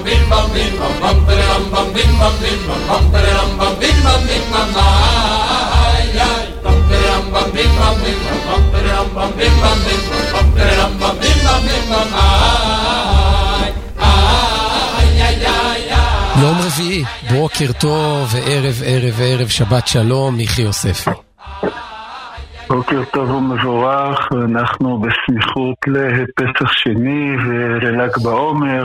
יום רביעי, בוקר טוב וערב שבת שלום, מיכי יוספי. בוקר טוב ומבורך, אנחנו בסמיכות לפסח שני ולל"ג בעומר.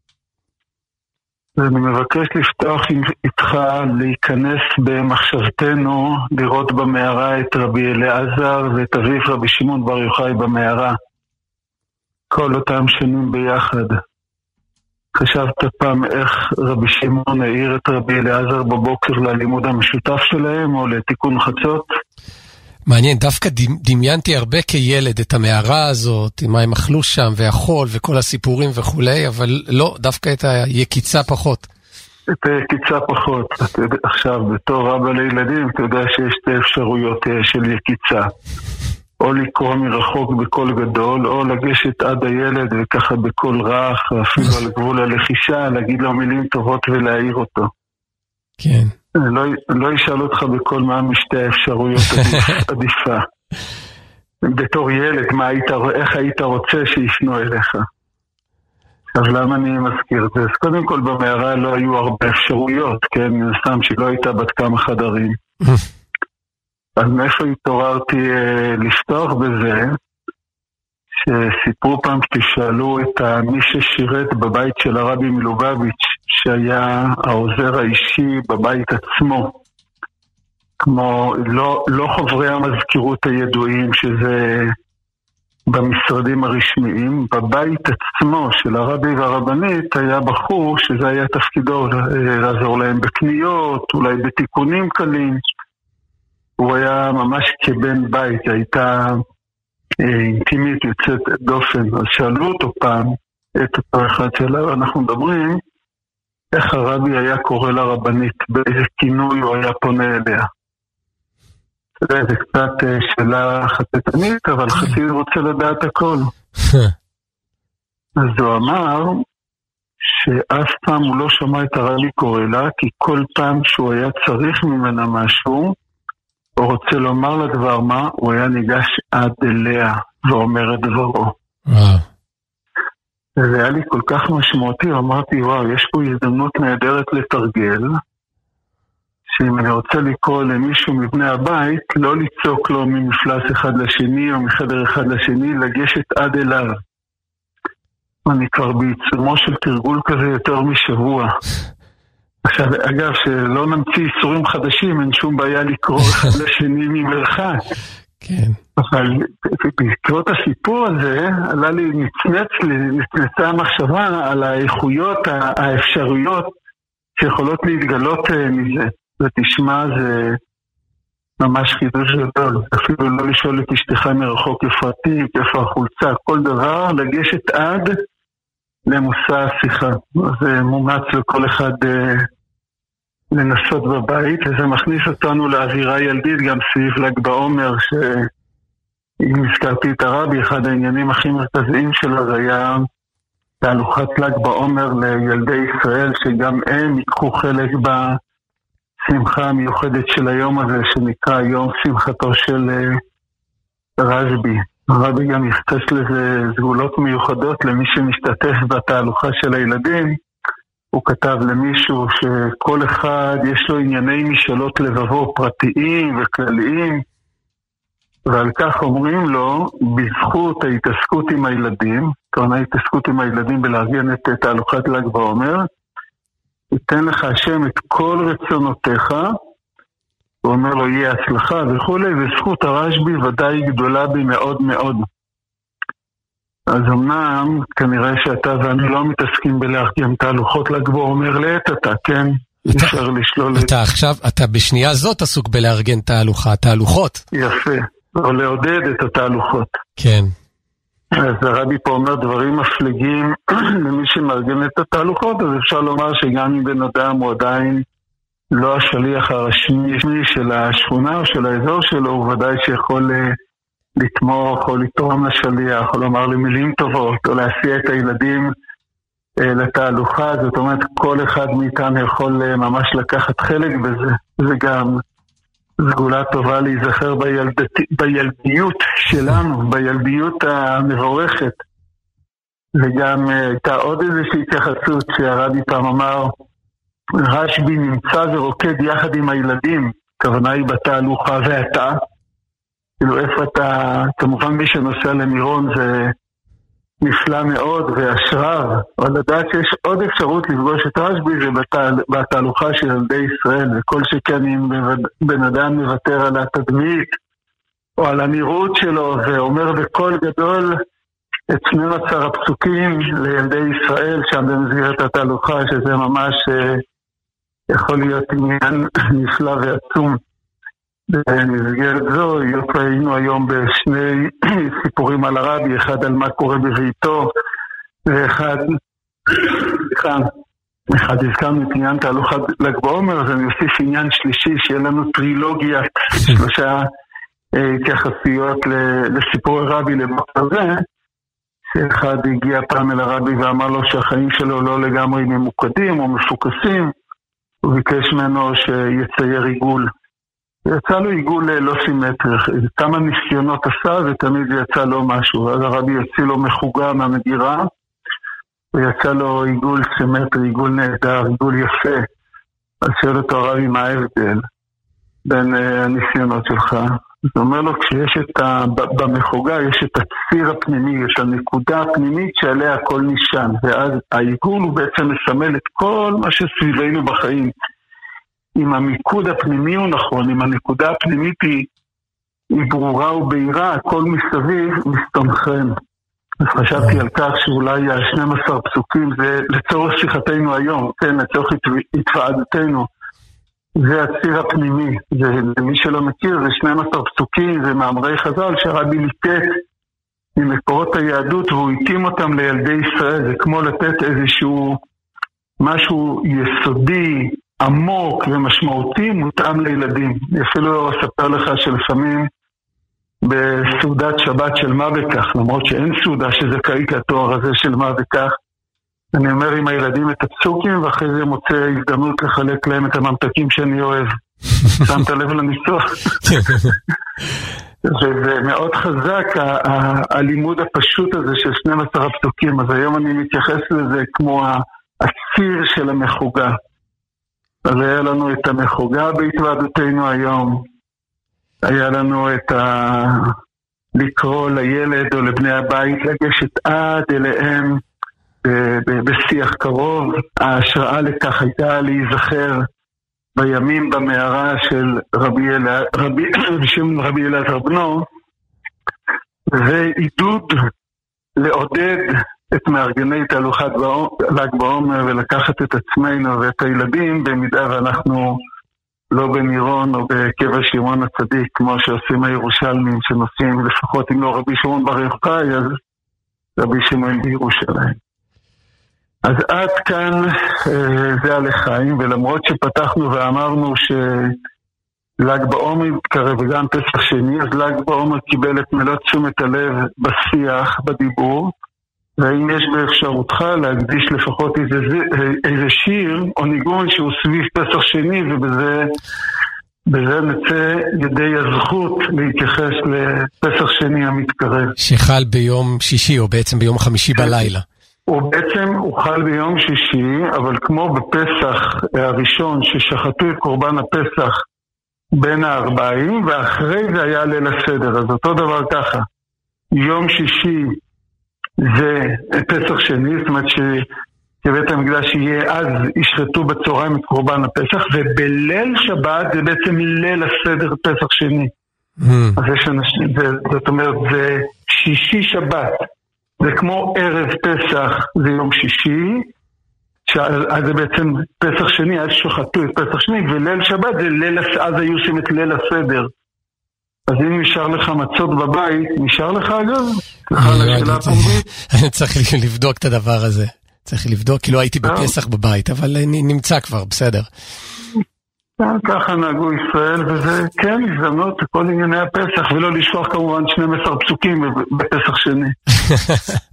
ואני מבקש לפתוח איתך, להיכנס במחשבתנו, לראות במערה את רבי אלעזר ואת אביו רבי שמעון בר יוחאי במערה. כל אותם שנים ביחד. חשבת פעם איך רבי שמעון העיר את רבי אלעזר בבוקר ללימוד המשותף שלהם או לתיקון חצות? מעניין, דווקא דמיינתי הרבה כילד את המערה הזאת, מה הם אכלו שם והחול וכל הסיפורים וכולי, אבל לא, דווקא את היקיצה פחות. את היקיצה פחות. עכשיו, בתור רבא לילדים, אתה יודע שיש שתי אפשרויות של יקיצה. או לקרוא מרחוק בקול גדול, או לגשת עד הילד וככה בקול רך, אפילו על גבול הלחישה, להגיד לו מילים טובות ולהעיר אותו. כן. לא ישאל אותך בכל מה משתי האפשרויות עדיפה. בתור ילד, איך היית רוצה שיפנו אליך? אז למה אני מזכיר את זה? אז קודם כל במערה לא היו הרבה אפשרויות, כן? סתם שלא הייתה בת כמה חדרים. אז מאיפה התעוררתי לפתוח בזה? שסיפרו פעם שתשאלו את מי ששירת בבית של הרבי מלובביץ', שהיה העוזר האישי בבית עצמו, כמו לא חברי המזכירות הידועים שזה במשרדים הרשמיים, בבית עצמו של הרבי והרבנית היה בחור שזה היה תפקידו לעזור להם בקניות, אולי בתיקונים קלים. הוא היה ממש כבן בית, הייתה אינטימית יוצאת דופן. אז שאלו אותו פעם, את אותו אחד שלו, אנחנו מדברים, איך הרבי היה קורא לרבנית, באיזה כינוי הוא היה פונה אליה. זה קצת שאלה חטטנית, אבל חסיד רוצה לדעת הכל. אז הוא אמר שאף פעם הוא לא שמע את הרבי קורא לה, כי כל פעם שהוא היה צריך ממנה משהו, הוא רוצה לומר לדבר מה, הוא היה ניגש עד אליה ואומר את דברו. זה היה לי כל כך משמעותי, אמרתי וואו, יש פה הזדמנות נהדרת לתרגל, שאם אני רוצה לקרוא למישהו מבני הבית, לא לצעוק לו ממפלס אחד לשני או מחדר אחד לשני, לגשת עד אליו. אני כבר בעיצומו של תרגול כזה יותר משבוע. עכשיו, אגב, שלא נמציא איסורים חדשים, אין שום בעיה לקרוא אחד לשני ממרחק. כן. אבל בעקבות הסיפור הזה, עלה לי נצנצה המחשבה על האיכויות, האפשרויות שיכולות להתגלות מזה. ותשמע, זה ממש חידוש גדול. אפילו לא לשאול את אשתך מרחוק יפרתי, איפה החולצה, כל דבר, לגשת עד למושא השיחה. זה מומץ לכל אחד לנסות בבית, וזה מכניס אותנו לאווירה ילדית גם סביב ל"ג בעומר, שאם הזכרתי את הרבי, אחד העניינים הכי מרכזיים שלו זה היה תהלוכת ל"ג בעומר לילדי ישראל, שגם הם ייקחו חלק בשמחה המיוחדת של היום הזה, שנקרא יום שמחתו של רשב"י. הרבי גם יכתש לזה סגולות מיוחדות למי שמשתתף בתהלוכה של הילדים. הוא כתב למישהו שכל אחד יש לו ענייני משאלות לבבו פרטיים וכלליים, ועל כך אומרים לו, בזכות ההתעסקות עם הילדים, כלומר ההתעסקות עם הילדים בלארגן את תהלוכת ל"ג בעומר, ייתן לך השם את כל רצונותיך, הוא אומר לו יהיה הצלחה וכו', וזכות הרשב"י ודאי גדולה בי מאוד מאוד. אז אמנם כנראה שאתה ואני לא מתעסקים בלארגן תהלוכות ל"ג בעומר לעת עתה, כן? אפשר לשלול את... אתה בשנייה זאת עסוק בלארגן תהלוכות. יפה, או לעודד את התהלוכות. כן. אז הרבי פה אומר דברים מפלגים למי שמארגן את התהלוכות, אז אפשר לומר שגם אם בן אדם הוא עדיין לא השליח הרשמי של השכונה או של האזור שלו, הוא ודאי שיכול לתמוך או לתרום לשליח, או לומר לי מילים טובות, או להסיע את הילדים לתהלוכה, זאת אומרת כל אחד מאיתנו יכול ממש לקחת חלק בזה, זה גם סגולה טובה להיזכר בילדיות שלנו, בילדיות המבורכת. וגם הייתה עוד איזושהי התייחסות שהרבי פעם אמר, רשב"י נמצא ורוקד יחד עם הילדים, הכוונה היא בתהלוכה ואתה, כאילו איפה אתה, כמובן מי שנוסע למירון זה נפלא מאוד והשראה, אבל לדעת שיש עוד אפשרות לפגוש את רשב"י זה בתהלוכה של ילדי ישראל, וכל שכן אם בן אדם מוותר על התדמית או על הנראות שלו ואומר בקול גדול את 12 הפסוקים לילדי ישראל שם במסגרת התהלוכה, שזה ממש יכול להיות עניין נפלא ועצום. במסגרת זו, היינו היום בשני סיפורים על הרבי, אחד על מה קורה בביתו, ואחד הזכרנו את עניין תהלוכת ל"ג בעומר, אז אני אוסיף עניין שלישי, שיהיה לנו טרילוגיה, 3 התייחסויות לסיפור הרבי לבקר זה, שאחד הגיע פעם אל הרבי ואמר לו שהחיים שלו לא לגמרי ממוקדים או מפוקסים, הוא ביקש ממנו שיצייר עיגול. יצא לו עיגול לא סימטרי, כמה ניסיונות עשה ותמיד יצא לו משהו. אז הרבי יוצא לו מחוגה מהמגירה, ויצא לו עיגול סימטרי, עיגול נהדר, עיגול יפה. אז שואל אותו הרבי מה ההבדל בין הניסיונות שלך. זאת אומרת לו, כשיש במחוגה יש את הציר הפנימי, יש הנקודה הפנימית שעליה הכל נשען, ואז העיגול הוא בעצם מסמל את כל מה שסביבנו בחיים. אם המיקוד הפנימי הוא נכון, אם הנקודה הפנימית היא ברורה ובהירה, הכל מסביב מסתנכרן. אז חשבתי על כך שאולי 12 פסוקים זה לצורך שיחתנו היום, כן, לצורך התוועדתנו. זה הציר הפנימי, ומי שלא מכיר, זה 12 פסוקים, זה מאמרי חז"ל שהרבי ליטט ממקורות היהדות והוא התאים אותם לילדי ישראל, זה כמו לתת איזשהו משהו יסודי, עמוק ומשמעותי, מותאם לילדים. אפילו אספר לך שלפעמים בסעודת שבת של מה בכך, למרות שאין סעודה שזכאית לתואר הזה של מה בכך, אני אומר עם הילדים את הפסוקים, ואחרי זה מוצא הזדמנות לחלק להם את הממתקים שאני אוהב. שמת לב לניסוח. וזה מאוד חזק, הלימוד הפשוט הזה של 12 הפסוקים. אז היום אני מתייחס לזה כמו הציר של המחוגה. אז היה לנו את המחוגה בהתוועדותנו היום. היה לנו את לקרוא לילד או לבני הבית, לגשת עד אליהם, בשיח קרוב. ההשראה לכך הייתה להיזכר בימים במערה של רבי אלעזר בנו, ועידוד לעודד את מארגני תהלוכת ל"ג בעומר ולקחת את עצמנו ואת הילדים במידה ואנחנו לא במירון או בקבר שמעון הצדיק כמו שעושים הירושלמים שנוסעים, לפחות אם לא רבי שמעון בר יוחאי אז רבי שמעון בירושלים. אז עד כאן זה על החיים, ולמרות שפתחנו ואמרנו של"ג בעומר מתקרב וגם פסח שני, אז ל"ג בעומר קיבל את מלוא תשומת הלב בשיח, בדיבור, והאם יש באפשרותך להקדיש לפחות איזה שיר או ניגון שהוא סביב פסח שני, ובזה נצא ידי הזכות להתייחס לפסח שני המתקרב. שחל ביום שישי או בעצם ביום חמישי בלילה. הוא בעצם חל ביום שישי, אבל כמו בפסח הראשון ששחטו את קורבן הפסח בין הארבעים, ואחרי זה היה ליל הסדר. אז אותו דבר ככה, יום שישי זה פסח שני, זאת אומרת שבית המקדש יהיה, אז ישחטו בצהריים את קורבן הפסח, ובליל שבת זה בעצם ליל הסדר פסח שני. אז יש אנשים, זאת אומרת זה שישי שבת. זה כמו ערב פסח, זה יום שישי, אז זה בעצם פסח שני, אז שוחטו את פסח שני, וליל שבת זה ליל, אז היו עושים את ליל הסדר. אז אם נשאר לך מצות בבית, נשאר לך אגב? אני צריך לבדוק את הדבר הזה. צריך לבדוק, כי לא הייתי בפסח בבית, אבל נמצא כבר, בסדר. ככה נהגו ישראל, וזה כן הזדמנות כל ענייני הפסח, ולא לשכוח כמובן 12 פסוקים בפסח שני.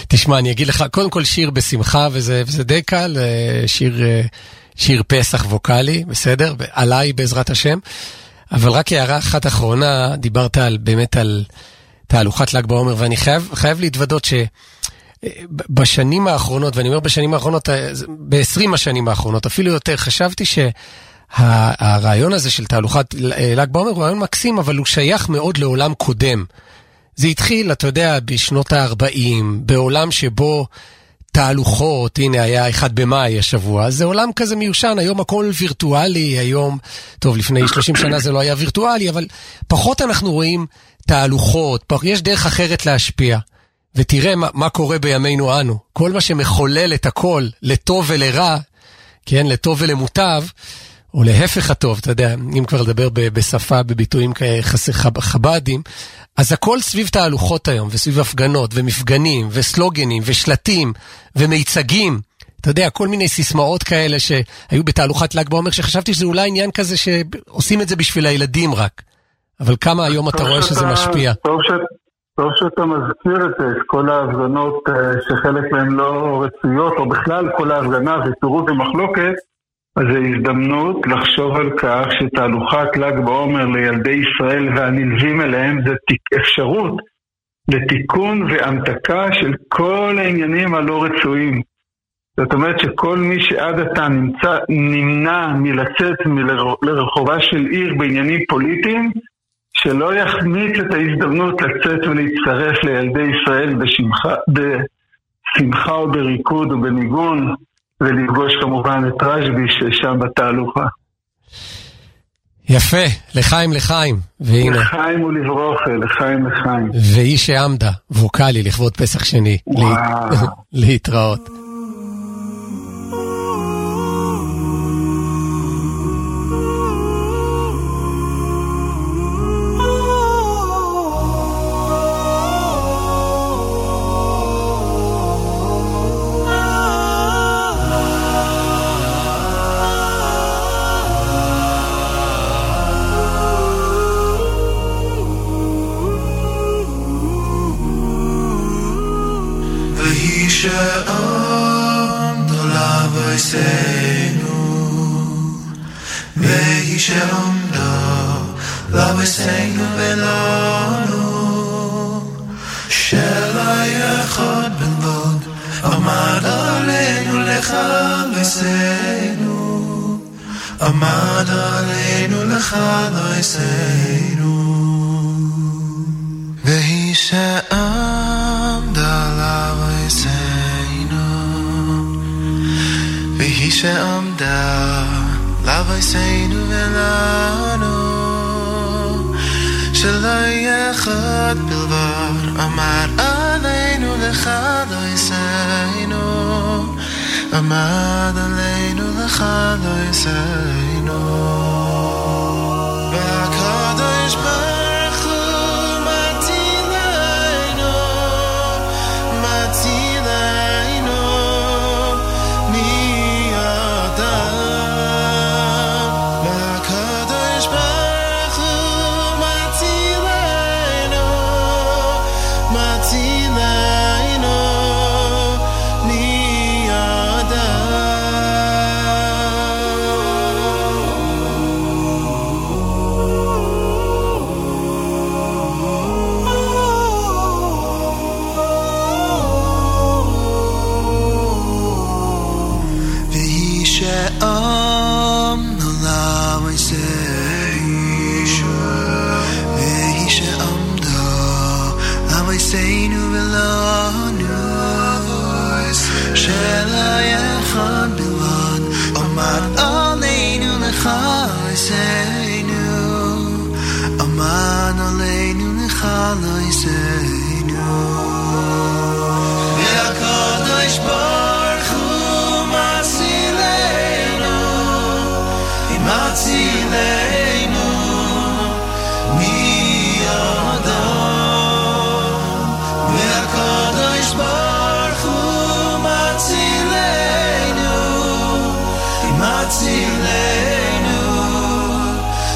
תשמע, אני אגיד לך, קודם כל שיר בשמחה, וזה די קל, שיר פסח ווקלי, בסדר? עליי בעזרת השם. אבל רק הערה אחת אחרונה, דיברת באמת על תהלוכת ל"ג בעומר, ואני חייב להתוודות שבשנים האחרונות, ואני אומר בשנים האחרונות, ב-20 השנים האחרונות, אפילו יותר, חשבתי שהרעיון הזה של תהלוכת ל"ג בעומר הוא רעיון מקסים, אבל הוא שייך מאוד לעולם קודם. זה התחיל, אתה יודע, בשנות ה-40, בעולם שבו תהלוכות, הנה היה 1 במאי השבוע, זה עולם כזה מיושן, היום הכל וירטואלי, היום, טוב, לפני 30 שנה זה לא היה וירטואלי, אבל פחות אנחנו רואים תהלוכות, יש דרך אחרת להשפיע, ותראה מה קורה בימינו אנו, כל מה שמחולל את הכל, לטוב ולרע, כן, לטוב ולמוטב, או להפך הטוב, אתה יודע, אם כבר לדבר בשפה, בביטויים חב"דים, אז הכל סביב תהלוכות היום, וסביב הפגנות, ומפגנים, וסלוגנים, ושלטים, ומיצגים. אתה יודע, כל מיני סיסמאות כאלה שהיו בתהלוכת ל"ג בעומר, שחשבתי שזה אולי עניין כזה שעושים את זה בשביל הילדים רק. אבל כמה היום אתה רואה שזה משפיע. טוב שאתה מזכיר את כל ההפגנות שחלק מהן לא רצויות, או בכלל כל ההפגנה ופירוט ומחלוקת, אז זו הזדמנות לחשוב על כך שתהלוכת ל"ג בעומר לילדי ישראל והנלווים אליהם זה אפשרות לתיקון והמתקה של כל העניינים הלא רצויים. זאת אומרת שכל מי שעד עתה נמנע מלצאת לרחובה של עיר בעניינים פוליטיים, שלא יחמיץ את ההזדמנות לצאת ולהצטרף לילדי ישראל בשמחה או בריקוד או בניגון, ולפגוש כמובן את רשב"י ששם בתהלוכה. יפה, לחיים לחיים. והנה. לחיים ולברוכה, לחיים לחיים. והיא שעמדה, ווקלי, לכבוד פסח שני. להתראות.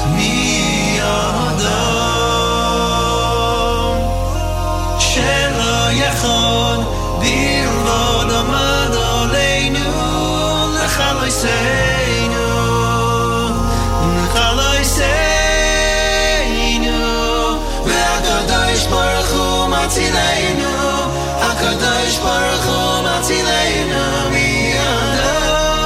Shela מצילנו, הקדוש ברוך הוא מצילנו מידם.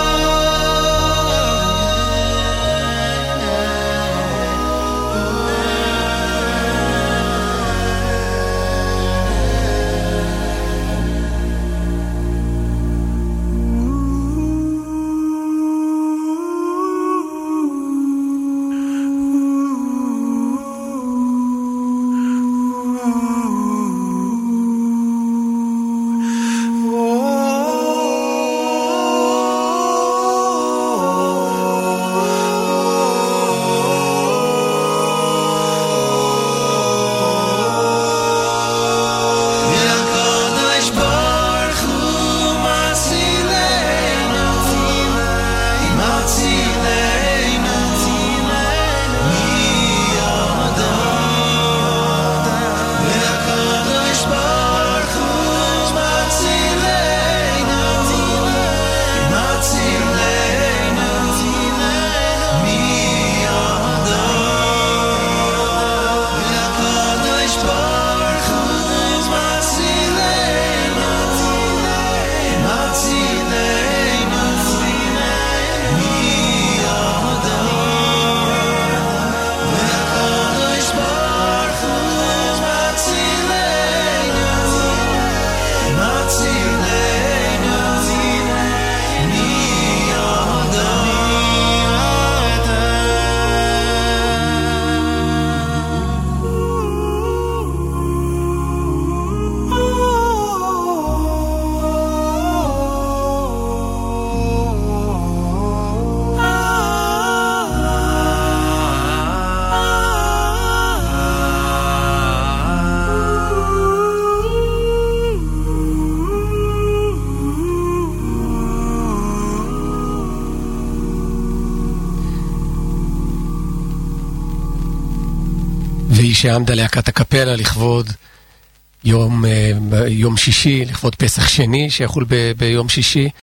שעמדה להקת הקפלה לכבוד יום שישי, לכבוד פסח שני שיחול ביום שישי.